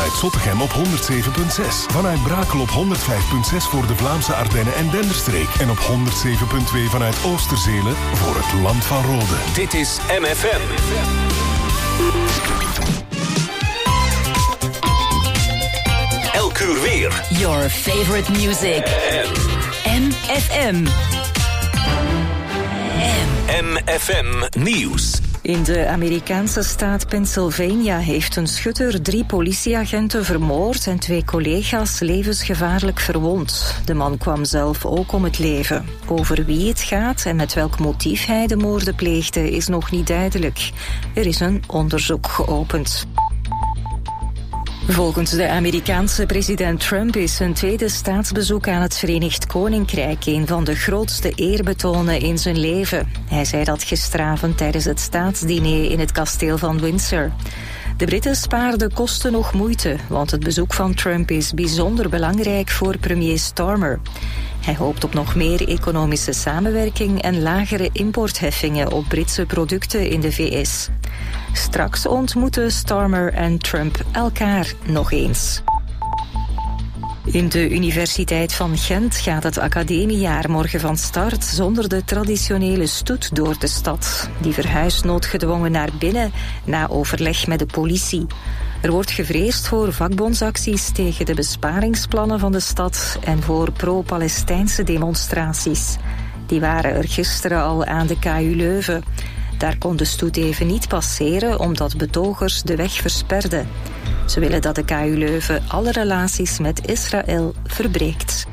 vanuit Zottegem op 107.6. Vanuit Brakel op 105.6 voor de Vlaamse Ardennen en Denderstreek. En op 107.2 vanuit Oosterzelen voor het Land van Rode. Dit is MFM. Elk uur weer. Your favorite music. MFM. MFM Nieuws. In de Amerikaanse staat Pennsylvania heeft een schutter 3 politieagenten vermoord en 2 collega's levensgevaarlijk verwond. De man kwam zelf ook om het leven. Over wie het gaat en met welk motief hij de moorden pleegde is nog niet duidelijk. Er is een onderzoek geopend. Volgens de Amerikaanse president Trump is zijn tweede staatsbezoek aan het Verenigd Koninkrijk een van de grootste eerbetonen in zijn leven. Hij zei dat gisteravond tijdens het staatsdiner in het kasteel van Windsor. De Britten spaarden kosten nog moeite, want het bezoek van Trump is bijzonder belangrijk voor premier Starmer. Hij hoopt op nog meer economische samenwerking en lagere importheffingen op Britse producten in de VS. Straks ontmoeten Starmer en Trump elkaar nog eens. In de Universiteit van Gent gaat het academiejaar morgen van start zonder de traditionele stoet door de stad. Die verhuist noodgedwongen naar binnen na overleg met de politie. Er wordt gevreesd voor vakbondsacties tegen de besparingsplannen van de stad en voor pro-Palestijnse demonstraties. Die waren er gisteren al aan de KU Leuven. Daar kon de stoet even niet passeren omdat betogers de weg versperden. Ze willen dat de KU Leuven alle relaties met Israël verbreekt.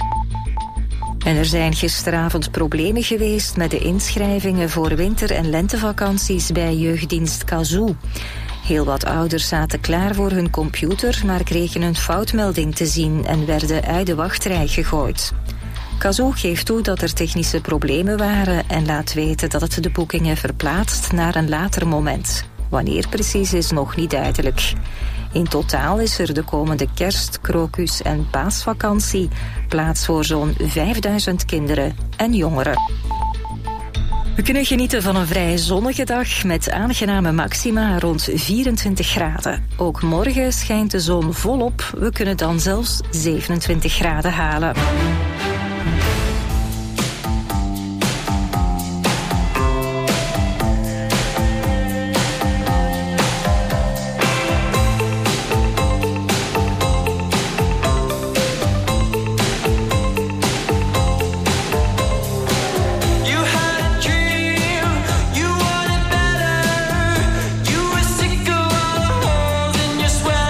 En er zijn gisteravond problemen geweest met de inschrijvingen voor winter- en lentevakanties bij jeugddienst Kazoo. Heel wat ouders zaten klaar voor hun computer, maar kregen een foutmelding te zien en werden uit de wachtrij gegooid. Kazoo geeft toe dat er technische problemen waren en laat weten dat het de boekingen verplaatst naar een later moment. Wanneer precies is nog niet duidelijk. In totaal is er de komende kerst-, krokus- en paasvakantie plaats voor zo'n 5000 kinderen en jongeren. We kunnen genieten van een vrij zonnige dag met aangename maxima rond 24 graden. Ook morgen schijnt de zon volop. We kunnen dan zelfs 27 graden halen.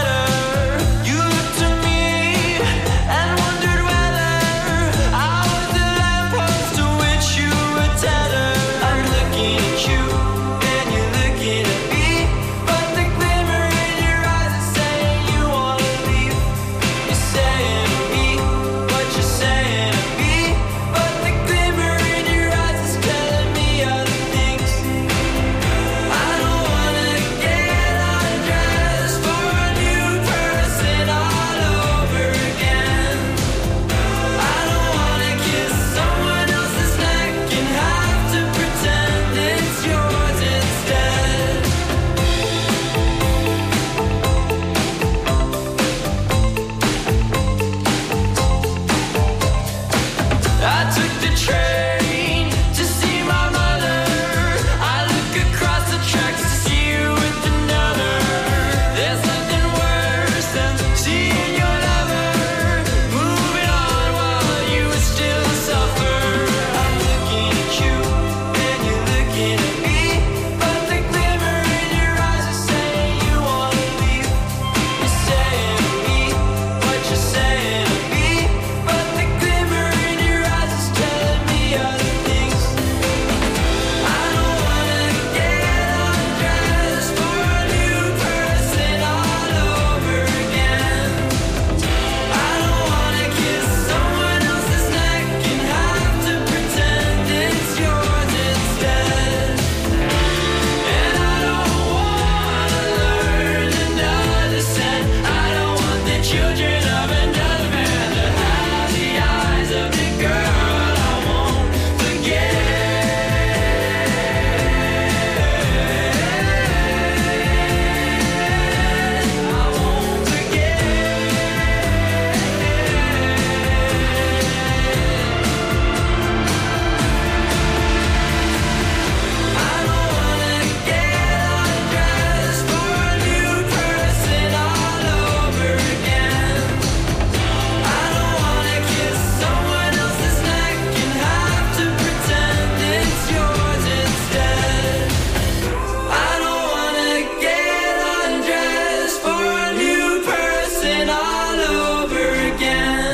You looked to me and wondered whether I would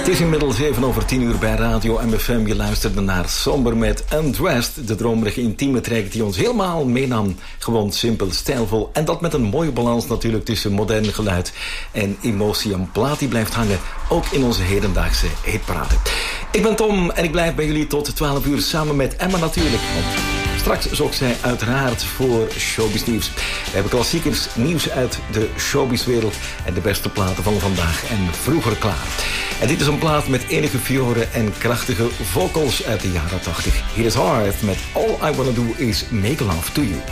is inmiddels 7:10 bij Radio MFM. Je luisterde naar Somber met Undressed. De dromerige intieme track die ons helemaal meenam. Gewoon simpel, stijlvol. En dat met een mooie balans natuurlijk tussen modern geluid en emotie. Een plaat die blijft hangen, ook in onze hedendaagse hitparade. Ik ben Tom en ik blijf bij jullie tot 12 uur samen met Emma natuurlijk. Want straks zorgt zij uiteraard voor showbiz nieuws. We hebben klassiekers, nieuws uit de showbizwereld en de beste platen van vandaag en vroeger klaar. En dit is een plaat met enige fioren en krachtige vocals uit de jaren 80. Hier is Hearth met All I Wanna Do Is Make Love To You.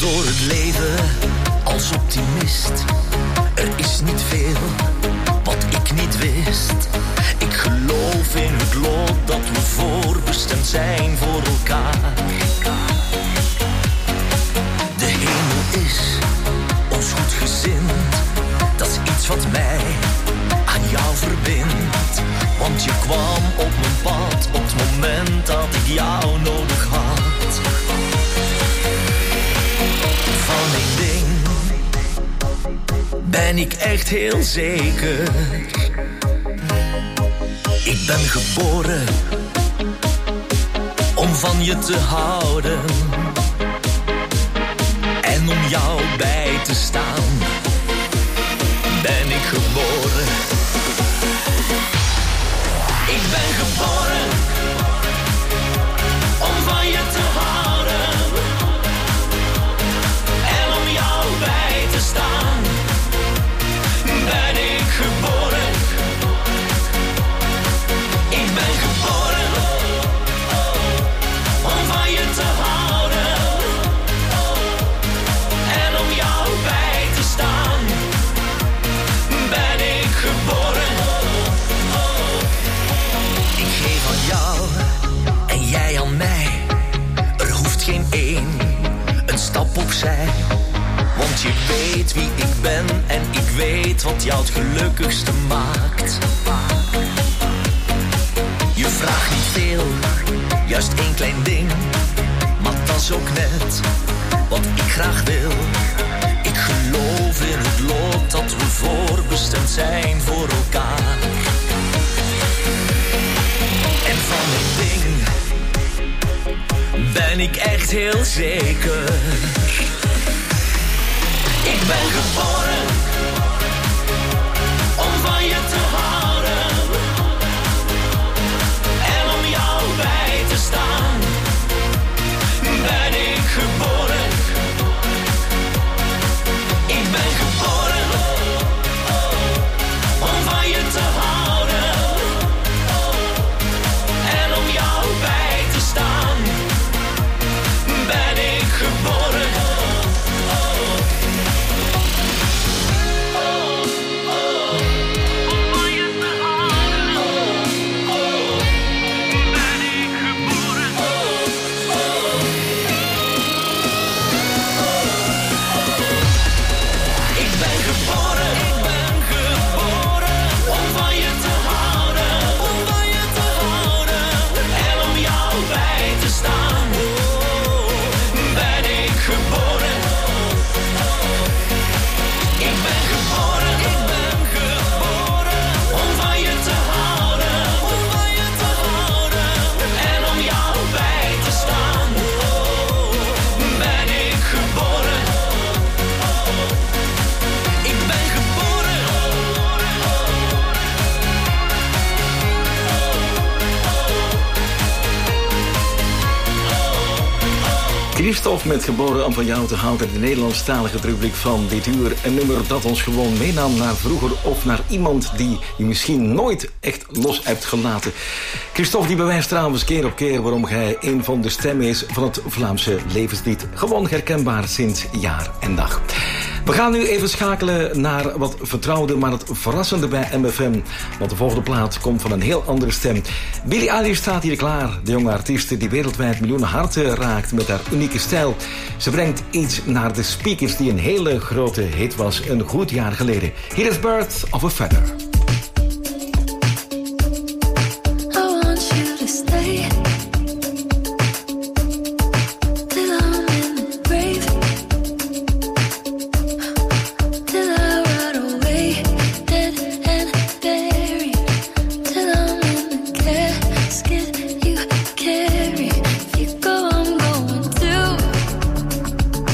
door het leven als optimist. Er is niet veel wat ik niet wist. Ik geloof in het lot dat we voorbestemd zijn voor elkaar. De hemel is ons goed gezind. Dat is iets wat mij aan jou verbindt. Want je kwam op mijn pad op het moment dat ik jou nodig had. Van één ding ben ik echt heel zeker. Ik ben geboren om van je te houden en om jou bij te staan. Ben ik geboren. Ik ben geboren om van je te houden en om jou bij te staan. Ben ik geboren. Ik ben geboren om van je te houden en om jou bij te staan. Ben ik geboren. Ik geef aan jou en jij aan mij. Er hoeft geen één een stap opzij. Want je weet wie ik ben en ik weet wat jou het gelukkigste maakt. Je vraagt niet veel, juist één klein ding. Maar dat is ook net wat ik graag wil. Ik geloof in het lot dat we voorbestemd zijn voor elkaar. En van één ding ben ik echt heel zeker. Ik ben geboren om van je te houden en om jou bij te staan. Ben ik geboren. Ik ben geboren om van je te houden en om jou bij te staan. Ben ik geboren. Christophe met Geboren om van jou te houden, de Nederlandstalige rubriek van dit uur. Een nummer dat ons gewoon meenam naar vroeger of naar iemand die je misschien nooit echt los hebt gelaten. Christophe die bewijst trouwens keer op keer waarom hij een van de stemmen is van het Vlaamse levenslied. Gewoon herkenbaar sinds jaar en dag. We gaan nu even schakelen naar wat vertrouwde, maar het verrassende bij MFM. Want de volgende plaat komt van een heel andere stem. Billie Eilish staat hier klaar. De jonge artieste die wereldwijd miljoenen harten raakt met haar unieke stijl. Ze brengt iets naar de speakers die een hele grote hit was een goed jaar geleden. Hier is Birds of a Feather.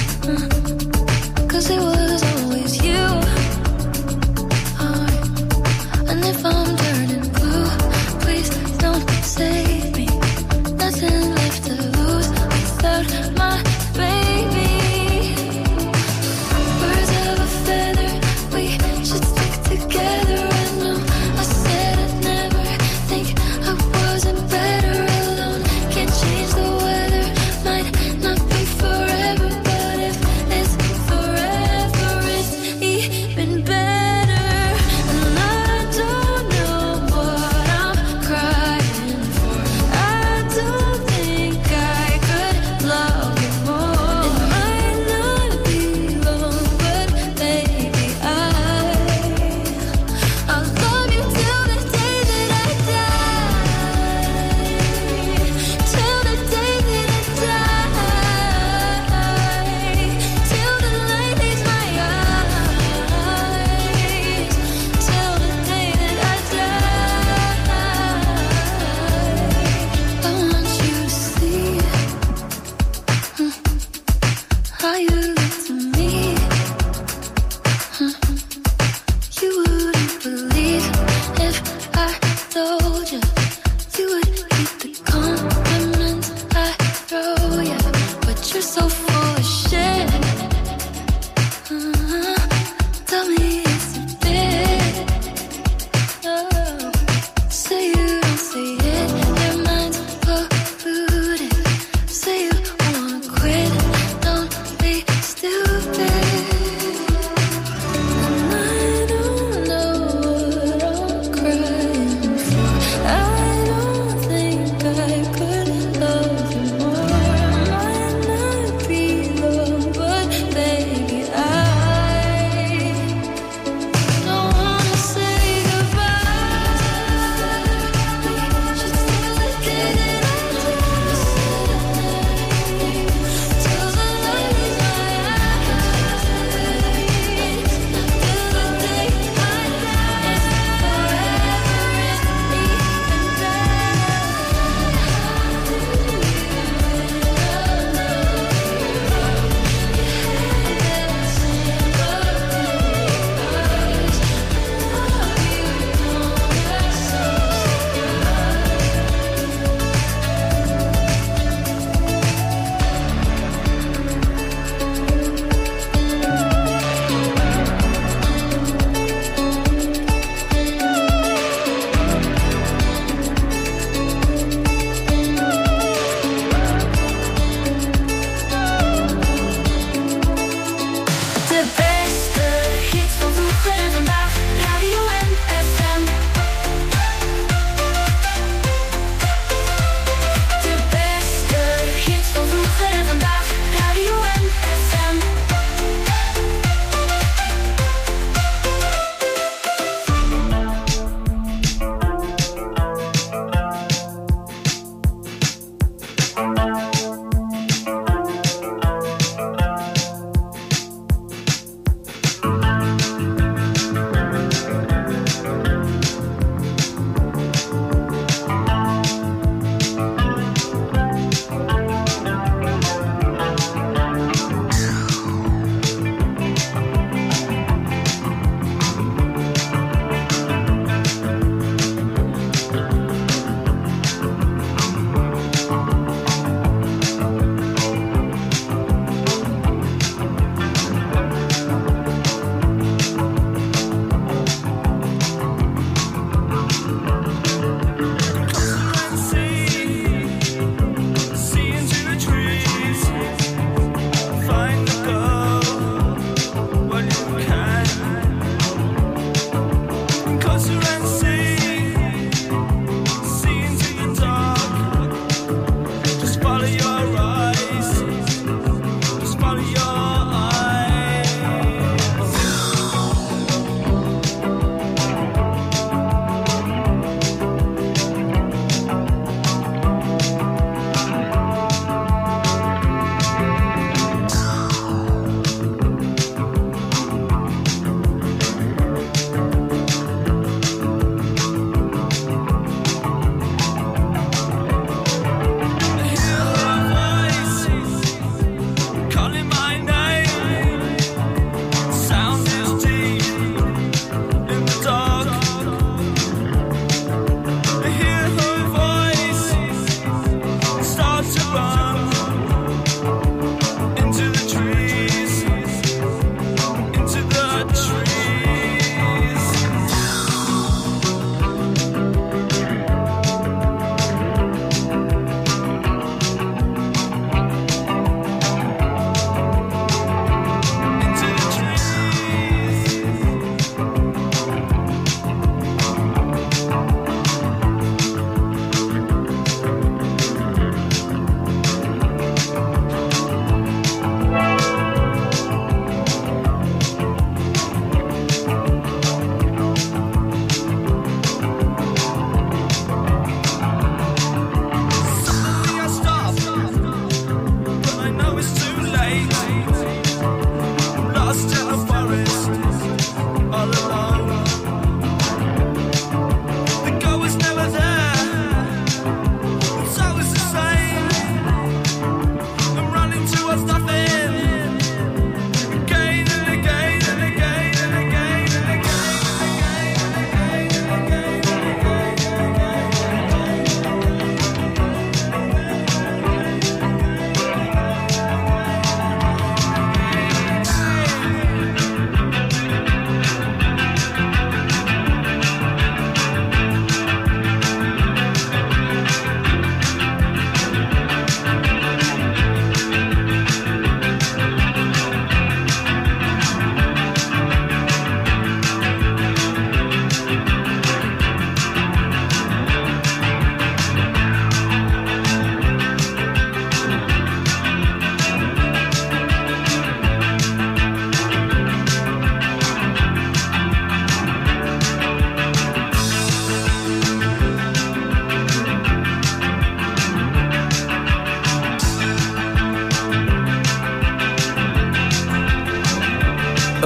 It was always you.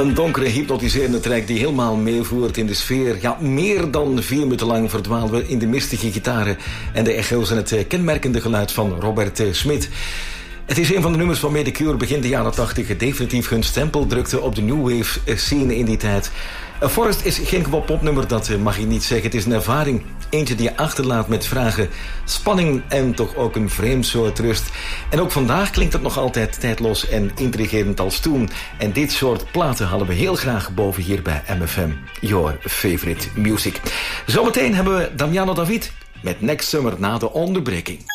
Een donkere, hypnotiserende track die helemaal meevoert in de sfeer. Ja, meer dan 4 minuten lang verdwaalden we in de mistige gitaren en de echo's en het kenmerkende geluid van Robert Smit. Het is een van de nummers waarmee de Cure begin de jaren 80 definitief hun stempel drukte op de new wave scene in die tijd. Forest is geen gewoon popnummer, dat mag ik niet zeggen. Het is een ervaring, eentje die je achterlaat met vragen, spanning en toch ook een vreemd soort rust. En ook vandaag klinkt het nog altijd tijdloos en intrigerend als toen. En dit soort platen halen we heel graag boven hier bij MFM. Your favorite music. Zometeen hebben we Damiano David met Next Summer na de onderbreking.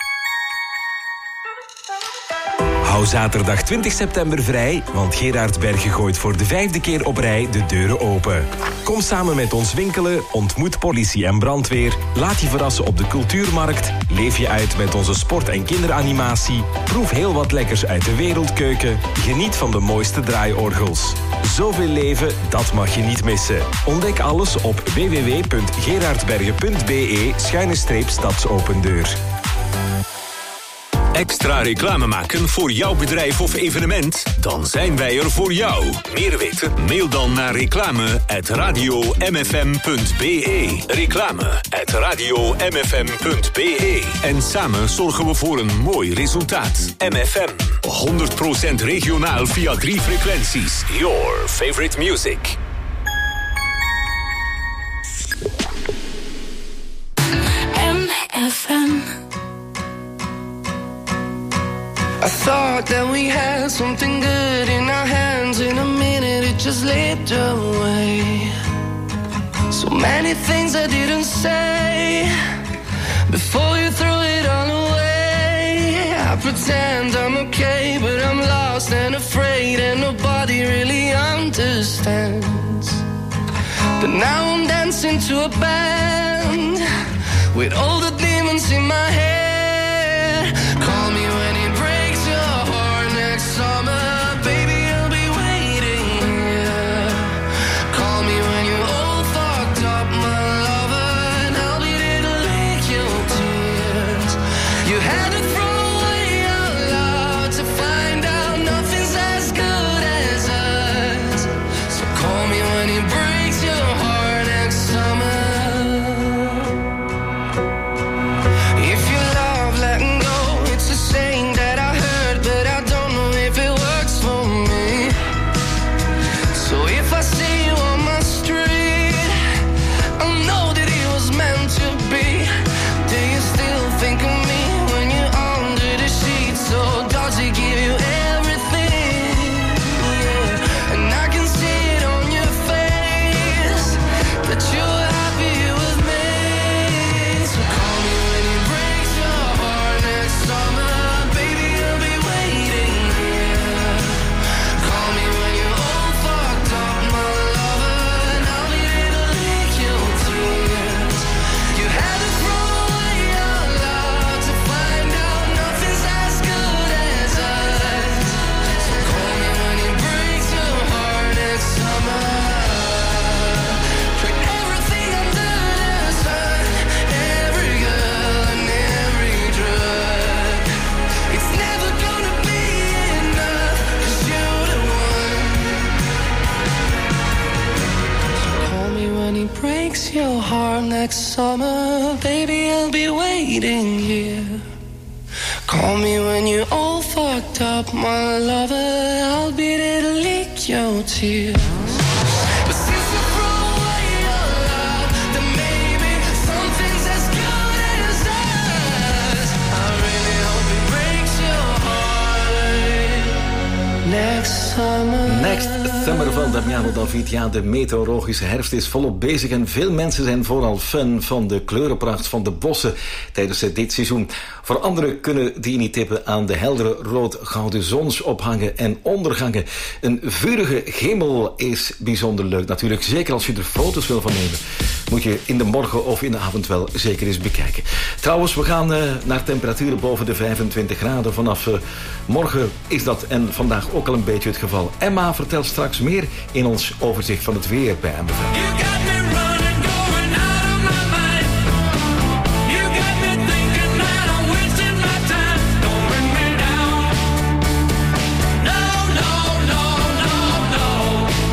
Hou zaterdag 20 september vrij, want Gerard Bergen gooit voor de 5e keer op rij de deuren open. Kom samen met ons winkelen, ontmoet politie en brandweer, laat je verrassen op de cultuurmarkt, leef je uit met onze sport- en kinderanimatie, proef heel wat lekkers uit de wereldkeuken, geniet van de mooiste draaiorgels. Zoveel leven, dat mag je niet missen. Ontdek alles op www.gerardbergen.be/stadsopendeur. Extra reclame maken voor jouw bedrijf of evenement? Dan zijn wij er voor jou. Meer weten? Mail dan naar reclame@radiomfm.be. Reclame@radiomfm.be. En samen zorgen we voor een mooi resultaat. MFM. 100% regionaal via 3 frequenties. Your favorite music. MFM. I thought that we had something good in our hands. In a minute it just slipped away. So many things I didn't say before you threw it all away. I pretend I'm okay, but I'm lost and afraid, and nobody really understands. But now I'm dancing to a band with all the demons in my head. Call me when it breaks your heart next summer, baby, I'll be waiting here. Call me when you're all fucked up, my lover, and I'll be there to lick your tears. You had to throw away your love to find out nothing's as good as us. So call me when it breaks your heart next summer. If you love letting go, it's a saying that I heard, but I don't know if it works for me. So if I see you on my street, I'll know that it was meant to be. Do you still think of me when you're under the sheets? So does he give you everything? Yeah. And I can see it on your face that you're happy with me. So call me when it breaks your heart next summer, baby, I'll be waiting here. Call me when you're all fucked up, my lover, and I'll be there to lick your tears. You had to throw away your love to find out nothing's as good as us. So call me when it breaks your heart next summer. Put everything under the sun, every girl and every drug. It's never gonna be enough, 'cause you're the one. So call me when he breaks your heart next summer, baby, I'll be waiting here. Call me when you're all fucked up, my lover, I'll be there to lick your tears. But since you throw away your love, then maybe something's as good as us. I really hope it breaks your heart next summer. Next Summer van Damiano David. Ja, de meteorologische herfst is volop bezig en veel mensen zijn vooral fan van de kleurenpracht van de bossen tijdens dit seizoen. Voor anderen kunnen die niet tippen aan de heldere rood-gouden zonsophangen en ondergangen. Een vurige hemel is bijzonder leuk natuurlijk. Zeker als je er foto's wil van nemen, moet je in de morgen of in de avond wel zeker eens bekijken. Trouwens, we gaan naar temperaturen boven de 25 graden. Vanaf morgen is dat en vandaag ook al een beetje het geval. Emma vertelt straks meer in ons overzicht van het weer bij MFM. No, no, no, no, no.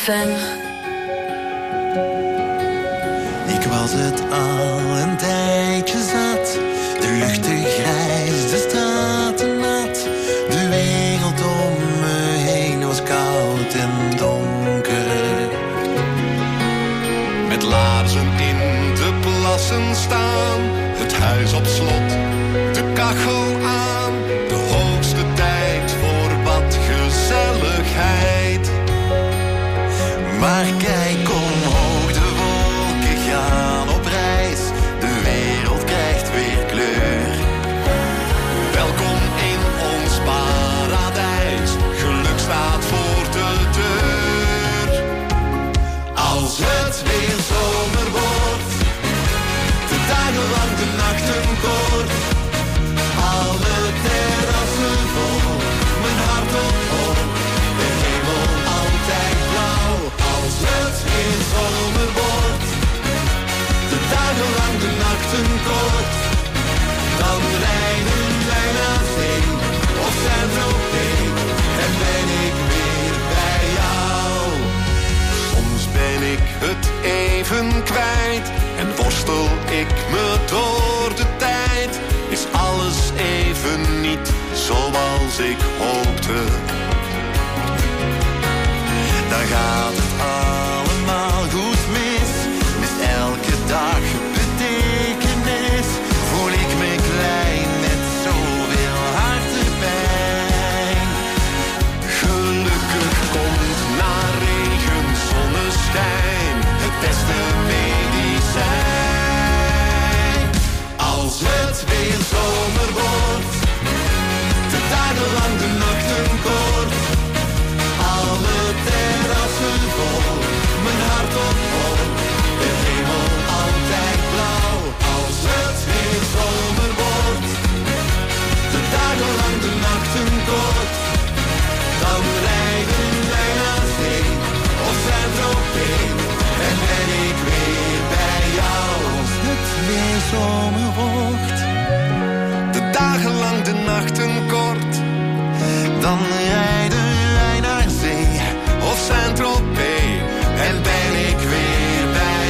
FM. Ik was het al een tijdje zat. De lucht te grijs, de straten nat. De wereld om me heen was koud en donker. Met laarzen in de plassen staan. Het huis op slot, de kachel aan. De hoogste tijd voor wat gezelligheid. Maar kijk omhoog, de wolken gaan op reis. De wereld krijgt weer kleur. Welkom in ons paradijs. Geluk staat voor de deur. Als het weer zomer wordt, de dagen lang, de nachten kort. Alle terrassen vol, mijn hart op hoog. De hemel altijd blauw. Als het weer zomer wordt, de dagen lang, de nachten kort. Dan rijden wij naar zee, of Saint-Tropez, en ben ik weer bij jou. Soms ben ik het even kwijt, en worstel ik me door de tijd. Is alles even niet zoals ik hoopte. Dan gaat het allemaal goed mis. Met elke dag betekenis. Voel ik me klein met zoveel hartepijn. Gelukkig komt na regen zonneschijn het beste medicijn. Als het weer zomer wordt, de dagen lang, de nachten kort. Alle terrassen vol, mijn hart op hoog. De hemel altijd blauw. Als het weer zomer wordt, de dagen lang, de nachten kort. Dan rijden wij naar zee, of Saint-Tropez, en ben ik weer bij jou. Als het weer zomer wordt, de dagen lang, de nachten kort. Dan rijden wij naar zee, of Saint-Tropez, en ben ik weer bij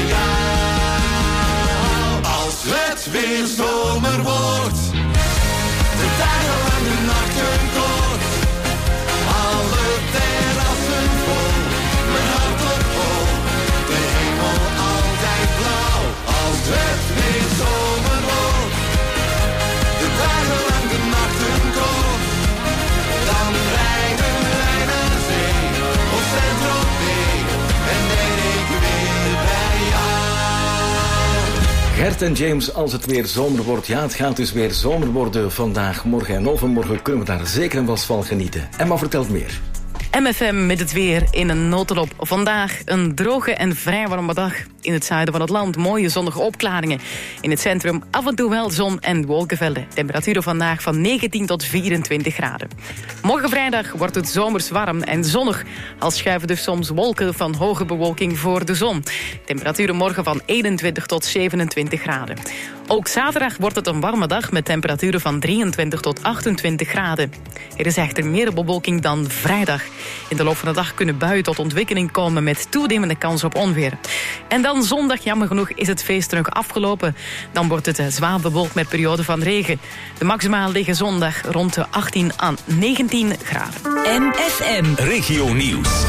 jou. Als het weer zomer wordt, de dagen lang, de nachten kort. Alle terrassen vol, mijn hart op hoog. De hemel altijd blauw. Als het weer zomer wordt, de dagen lang, de nachten kort. Dan rijden wij naar zee, of Saint-Tropez, en ben ik weer bij jou. Gert en James, als het weer zomer wordt. Ja, het gaat dus weer zomer worden vandaag, morgen en overmorgen. Kunnen we daar zeker en vast van genieten. Emma vertelt meer. MFM met het weer in een notendop. Vandaag een droge en vrij warme dag. In het zuiden van het land mooie zonnige opklaringen. In het centrum af en toe wel zon en wolkenvelden. Temperaturen vandaag van 19 tot 24 graden. Morgen vrijdag wordt het zomers warm en zonnig. Al schuiven er soms wolken van hoge bewolking voor de zon. Temperaturen morgen van 21 tot 27 graden. Ook zaterdag wordt het een warme dag met temperaturen van 23 tot 28 graden. Er is echter meer bewolking dan vrijdag. In de loop van de dag kunnen buien tot ontwikkeling komen met toenemende kans op onweer. En dan zondag, jammer genoeg, is het feest terug afgelopen. Dan wordt het zwaar bewolkt met perioden van regen. De maxima liggen zondag rond de 18 à 19 graden. MFM. Regio Nieuws.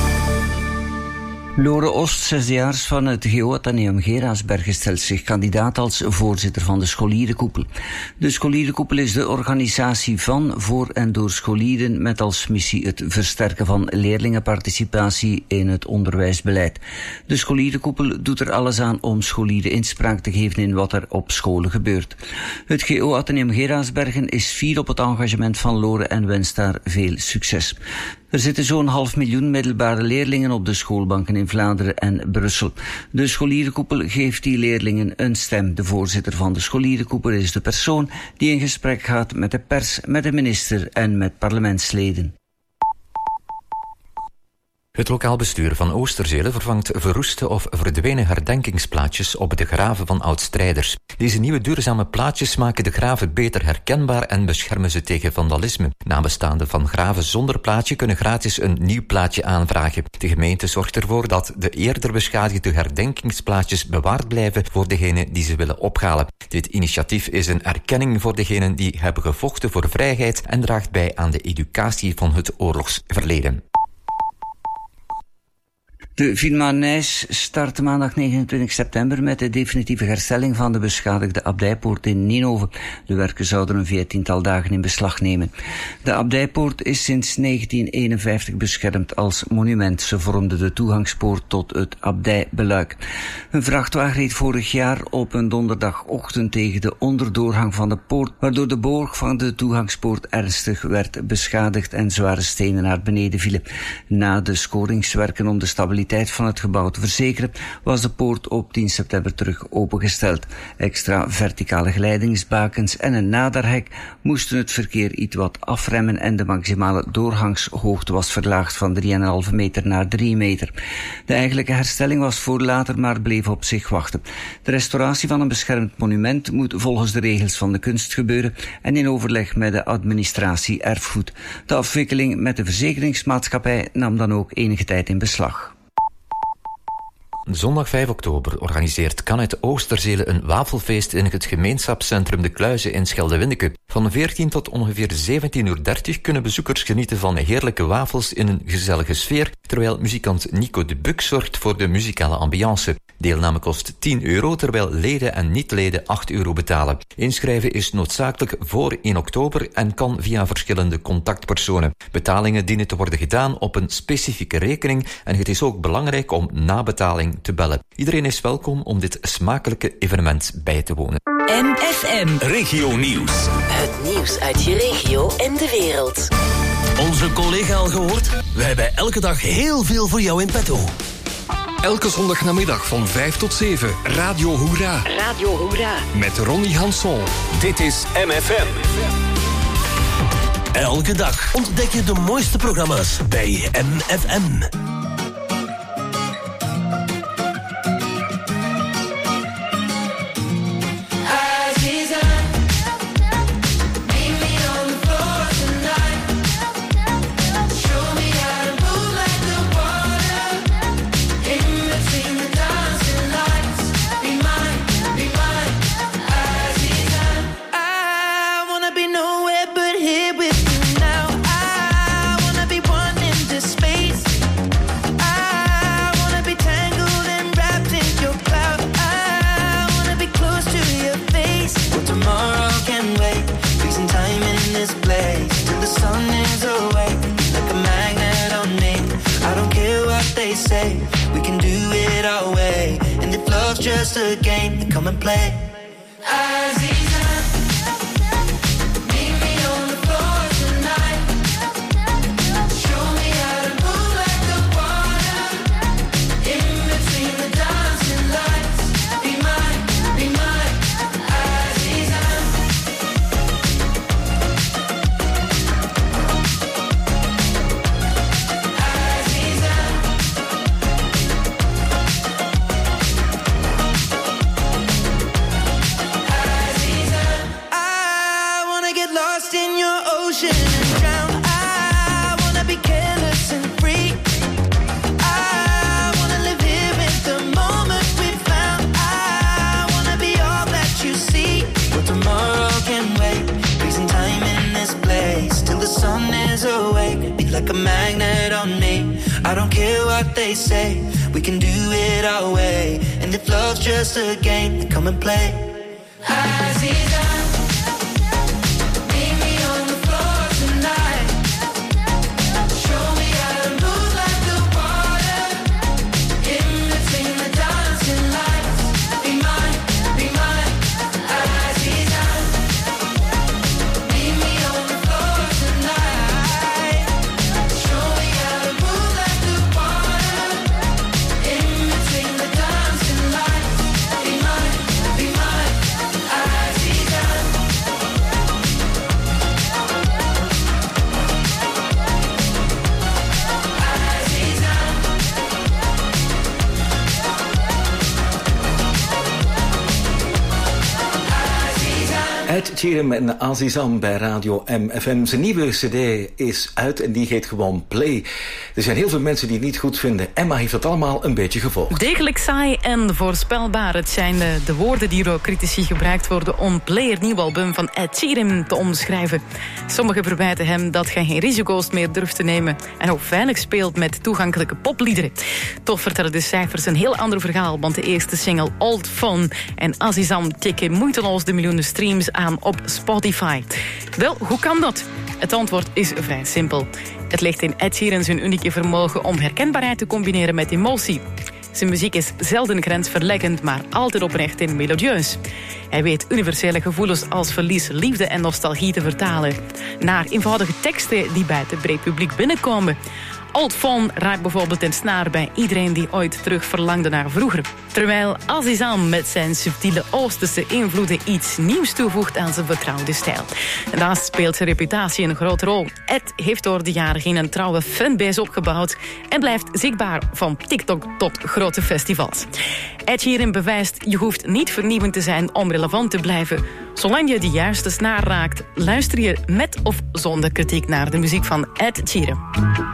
Lore Oost, zesdejaars van het GO Atheneum Geraardsbergen, stelt zich kandidaat als voorzitter van de Scholierenkoepel. De Scholierenkoepel is de organisatie van, voor en door scholieren met als missie het versterken van leerlingenparticipatie in het onderwijsbeleid. De Scholierenkoepel doet er alles aan om scholieren inspraak te geven in wat er op scholen gebeurt. Het GO Atheneum Geraardsbergen is fier op het engagement van Lore en wenst daar veel succes. Er zitten zo'n 500.000 middelbare leerlingen op de schoolbanken in Vlaanderen en Brussel. De Scholierenkoepel geeft die leerlingen een stem. De voorzitter van de Scholierenkoepel is de persoon die in gesprek gaat met de pers, met de minister en met parlementsleden. Het lokaal bestuur van Oosterzele vervangt verroeste of verdwenen herdenkingsplaatjes op de graven van oud-strijders. Deze nieuwe duurzame plaatjes maken de graven beter herkenbaar en beschermen ze tegen vandalisme. Nabestaanden van graven zonder plaatje kunnen gratis een nieuw plaatje aanvragen. De gemeente zorgt ervoor dat de eerder beschadigde herdenkingsplaatjes bewaard blijven voor degenen die ze willen ophalen. Dit initiatief is een erkenning voor degenen die hebben gevochten voor vrijheid en draagt bij aan de educatie van het oorlogsverleden. De Philharmonie start maandag 29 september met de definitieve herstelling van de beschadigde Abdijpoort in Ninove. De werken zouden een 14-tal dagen in beslag nemen. De Abdijpoort is sinds 1951 beschermd als monument. Ze vormde de toegangspoort tot het Abdijbeluik. Een vrachtwagen reed vorig jaar op een donderdagochtend tegen de onderdoorgang van de poort, waardoor de boog van de toegangspoort ernstig werd beschadigd en zware stenen naar beneden vielen. Na de schoringswerken om de stabiliteit van het gebouw te verzekeren, was de poort op 10 september terug opengesteld. Extra verticale glijdingsbakens en een naderhek moesten het verkeer iets wat afremmen en de maximale doorgangshoogte was verlaagd van 3,5 meter naar 3 meter. De eigenlijke herstelling was voor later, maar bleef op zich wachten. De restauratie van een beschermd monument moet volgens de regels van de kunst gebeuren en in overleg met de administratie erfgoed. De afwikkeling met de verzekeringsmaatschappij nam dan ook enige tijd in beslag. Zondag 5 oktober organiseert Kanet Oosterzele een wafelfeest in het gemeenschapscentrum De Kluizen in Schelde-Windeke. Van 14 tot ongeveer 17:30 kunnen bezoekers genieten van heerlijke wafels in een gezellige sfeer, terwijl muzikant Nico de Buk zorgt voor de muzikale ambiance. Deelname kost €10, terwijl leden en niet-leden €8 betalen. Inschrijven is noodzakelijk voor 1 oktober en kan via verschillende contactpersonen. Betalingen dienen te worden gedaan op een specifieke rekening en het is ook belangrijk om na betaling te bellen. Iedereen is welkom om dit smakelijke evenement bij te wonen. MFM Regio Nieuws. Het nieuws uit je regio en de wereld. Onze collega al gehoord? Wij hebben elke dag heel veel voor jou in petto. Elke zondagnamiddag van 5 tot 7. Radio Hoera. Radio Hoera. Met Ronnie Hanson. Dit is MFM. Elke dag ontdek je de mooiste programma's bij MFM. We can do it our way, and if love's just a game, then come and play. Like a magnet on me. I don't care what they say. We can do it our way. And if love's just a game, then come and play. Ed Sheeran en Azizam bij Radio MFM. Zijn nieuwe cd is uit en die heet gewoon Play. Er zijn heel veel mensen die het niet goed vinden. Emma heeft dat allemaal een beetje gevolgd. Degelijk saai en voorspelbaar. Het zijn de woorden die door critici gebruikt worden om Play, het nieuwe album van Ed Sheeran, te omschrijven. Sommigen verwijten hem dat hij geen risico's meer durft te nemen en ook veilig speelt met toegankelijke popliederen. Toch vertellen de cijfers een heel ander verhaal, want de eerste single Old Phone en Azizam tikken moeiteloos de miljoenen streams aan op Spotify. Wel, hoe kan dat? Het antwoord is vrij simpel. Het ligt in Ed Sheeran zijn unieke vermogen om herkenbaarheid te combineren met emotie. Zijn muziek is zelden grensverleggend, maar altijd oprecht en melodieus. Hij weet universele gevoelens als verlies, liefde en nostalgie te vertalen naar eenvoudige teksten die bij het breed publiek binnenkomen. Old Phone raakt bijvoorbeeld ten snaar bij iedereen die ooit terug verlangde naar vroeger. Terwijl Azizam met zijn subtiele Oosterse invloeden iets nieuws toevoegt aan zijn vertrouwde stijl. Daarnaast speelt zijn reputatie een grote rol. Ed heeft door de jaren heen een trouwe fanbase opgebouwd en blijft zichtbaar van TikTok tot grote festivals. Ed Sheeran bewijst, je hoeft niet vernieuwend te zijn om relevant te blijven. Zolang je de juiste snaar raakt, luister je met of zonder kritiek naar de muziek van Ed Sheeran.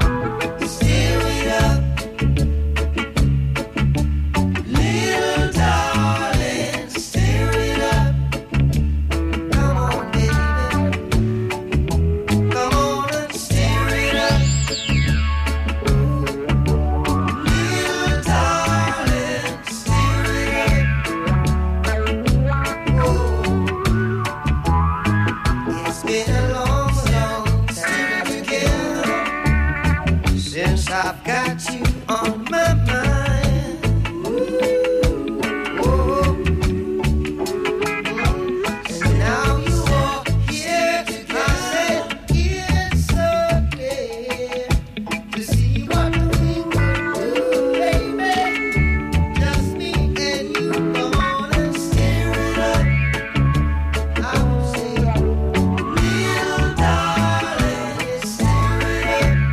I've got you on my mind. And now you are here to say it's so clear to see what we can do, baby. Just me and you, come on and stir it up. I will say, little darling, stir it up.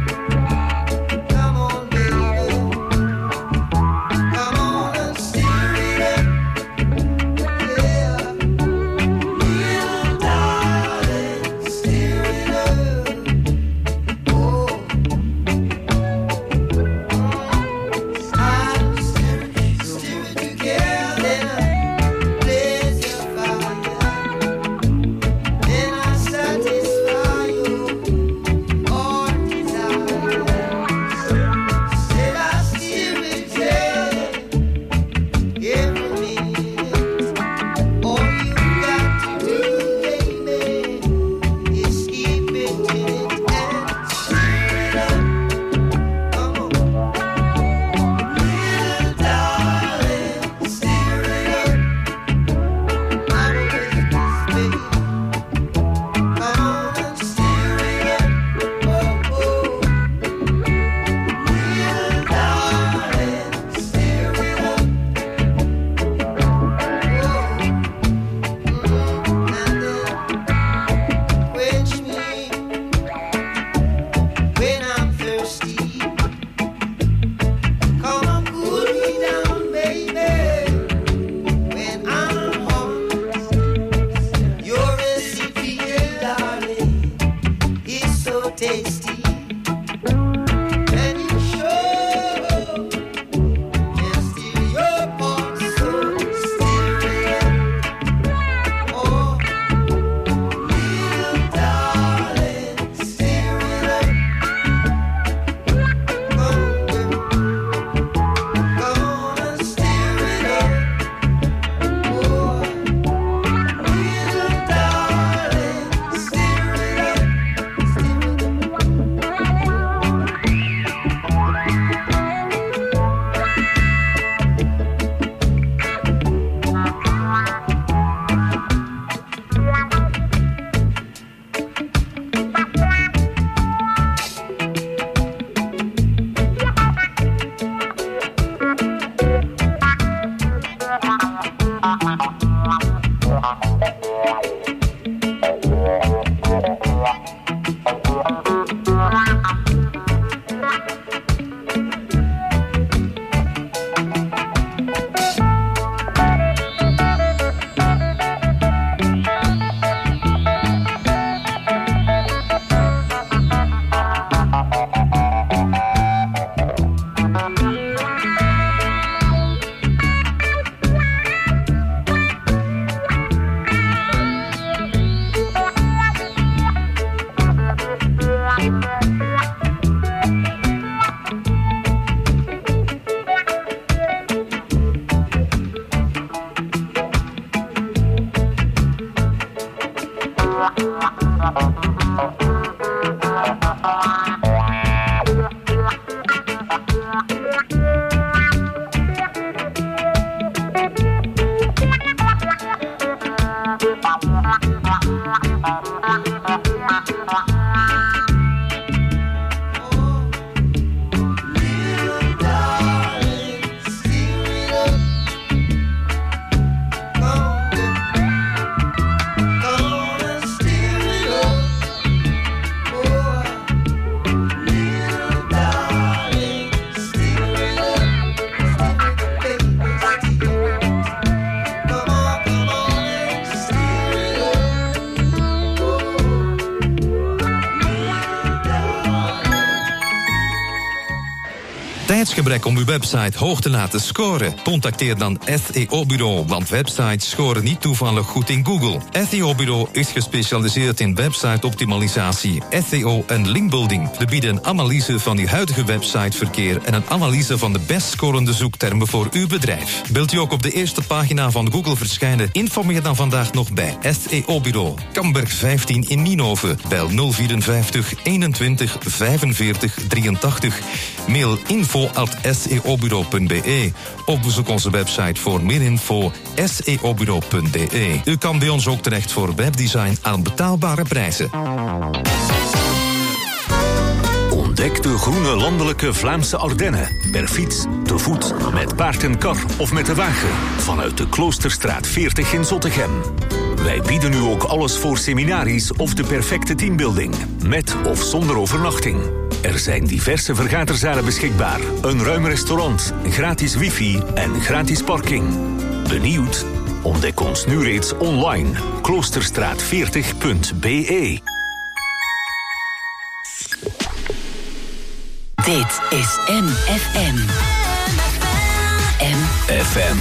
Tijdsgebrek om uw website hoog te laten scoren? Contacteer dan SEO-bureau, want websites scoren niet toevallig goed in Google. SEO-bureau is gespecialiseerd in website-optimalisatie, SEO en linkbuilding. We bieden een analyse van uw huidige websiteverkeer en een analyse van de best scorende zoektermen voor uw bedrijf. Wilt u ook op de eerste pagina van Google verschijnen? Informeer dan vandaag nog bij SEO-bureau. Kamberg 15 in Nienhoven. Bel 054 21 45 83. Mail info@seobureau.be of bezoek onze website voor meer info seobureau.be. U kan bij ons ook terecht voor webdesign aan betaalbare prijzen. Ontdek de groene landelijke Vlaamse Ardennen. Per fiets, te voet, met paard en kar of met de wagen. Vanuit de Kloosterstraat 40 in Zottegem. Wij bieden u ook alles voor seminaries of de perfecte teambuilding. Met of zonder overnachting. Er zijn diverse vergaderzalen beschikbaar. Een ruim restaurant, gratis wifi en gratis parking. Benieuwd? Ontdek ons nu reeds online. Kloosterstraat40.be. Dit is MFM. MFM.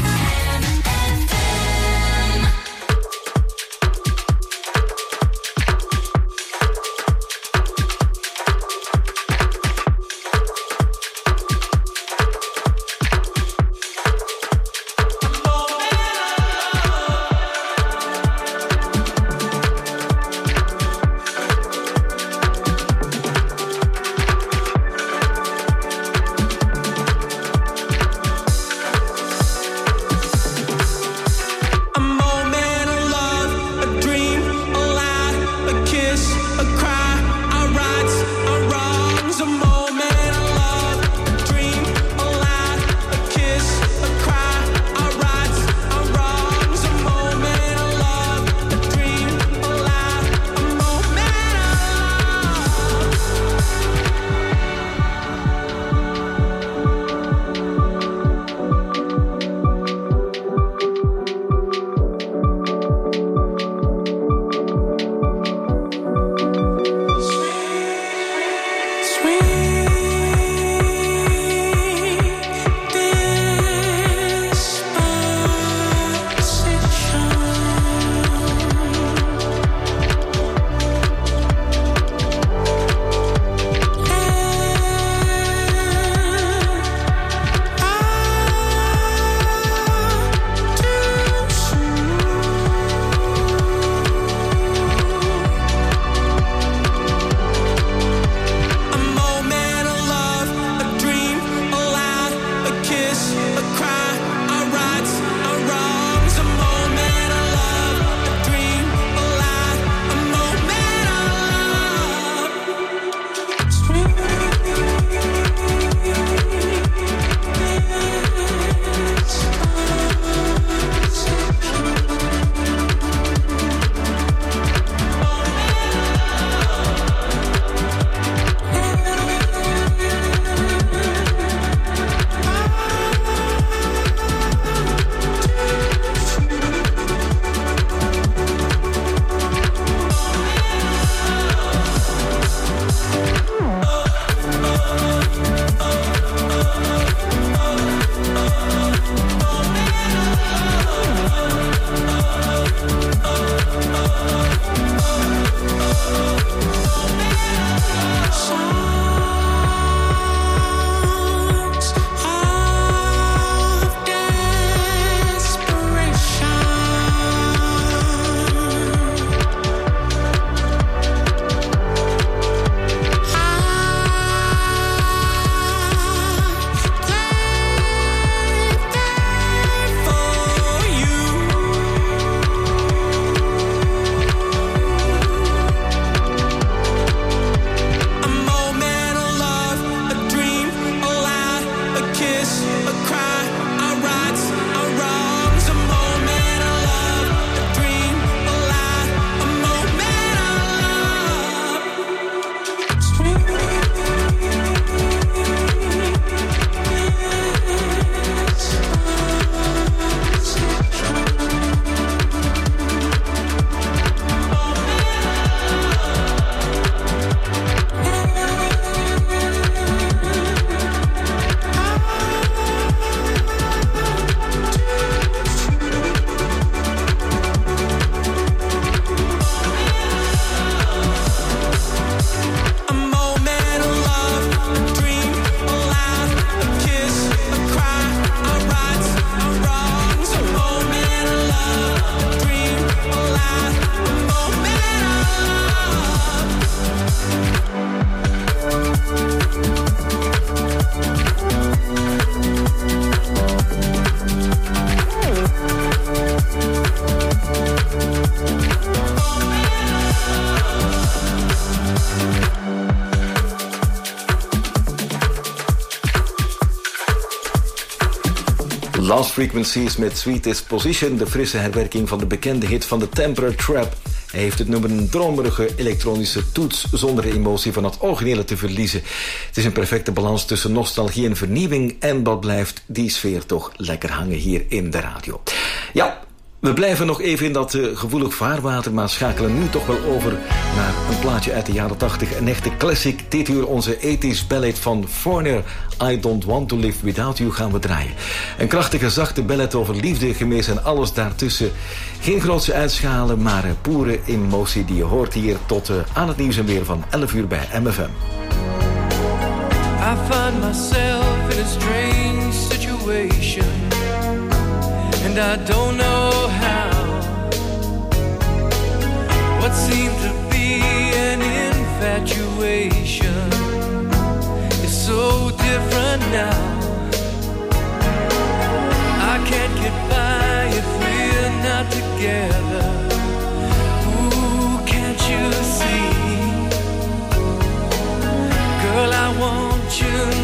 Frequencies met Sweetest Position, de frisse herwerking van de bekende hit van The Temperate Trap. Hij heeft het nummer een dromerige elektronische toets zonder de emotie van het originele te verliezen. Het is een perfecte balans tussen nostalgie en vernieuwing en wat blijft die sfeer toch lekker hangen hier in de radio. Ja, we blijven nog even in dat gevoelig vaarwater, maar schakelen nu toch wel over naar een plaatje uit de jaren 80. Een echte classic. Dit uur onze 80s ballad van Foreigner. I Don't Want To Live Without You gaan we draaien. Een krachtige, zachte ballad over liefde, gemis en alles daartussen. Geen grootse uitschalen, maar pure emotie die je hoort hier tot aan het nieuws en weer van 11 uur bij MFM. I find myself in a strange situation, and I don't know how. What seemed to be an infatuation is so different now. I can't get by if we're not together. Ooh, can't you see? Girl, I want you